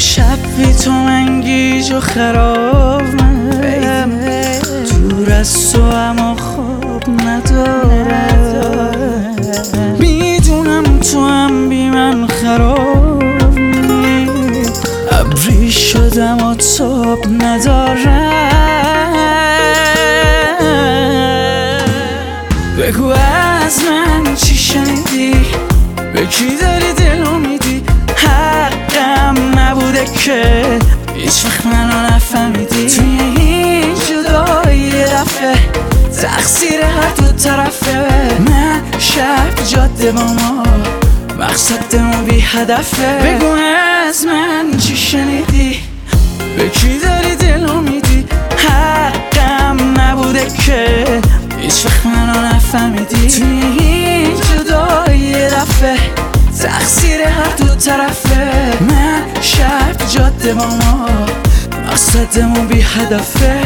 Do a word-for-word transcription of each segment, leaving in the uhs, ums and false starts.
شب بی تو من گیج و خرابم، دور از تو اما خواب ندارم. میدونم تو هم بی من خرابی، ابری شدم و تاب ندارم. بگو از من چی شنیدی، به کی داری دلو میدی؟ حقم نبوده که هیچ وقت منو نفهمیدی. توی این جدایی یه دفعه تقصیر هر دو طرفه. من شب جاده با ما مقصدمون بی هدفه. بگو از من چی شنیدی، به کی داری دلو میدی؟ حقم نبوده که هیچ وقت منو نفهمیدی. توی این جدایی یه دفعه تقصیر هر دو طرفه. من شب جاده با ما مقصدمون بی هدفه.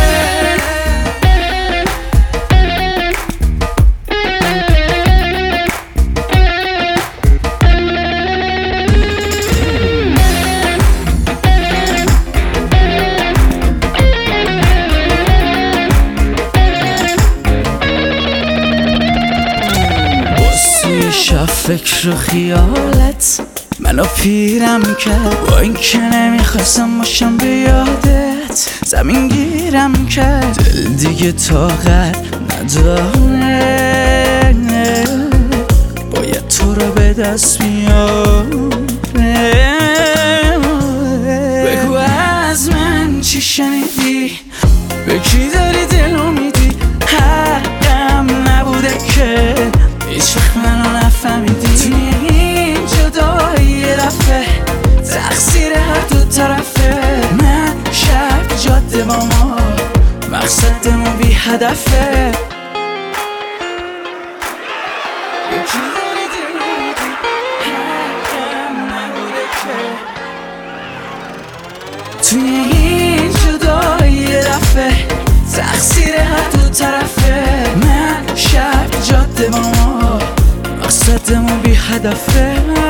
شب فکر و خیالت منو پیرم کرد، با این که نمیخواستم باشم به یادت. زمین گیرم کرد، دل دیگه طاقت نداره، باید تو رو به دست بیارم. بگو از من چی شنیدی، به کی داری دلو میدی؟ حقم نبوده که هیچ وقت منو نفهمیدی. توی این جدایی یه دفعه تقصیر هر دو طرفه. من شب جاده با ما مقصدمون بی هدفه. یکی داری دلو میدی، حقم نبوده که. توی این جدایی یه دفعه تقصیر هر دو طرفه. من شب جاده با ما مقصدمون بی هدفه.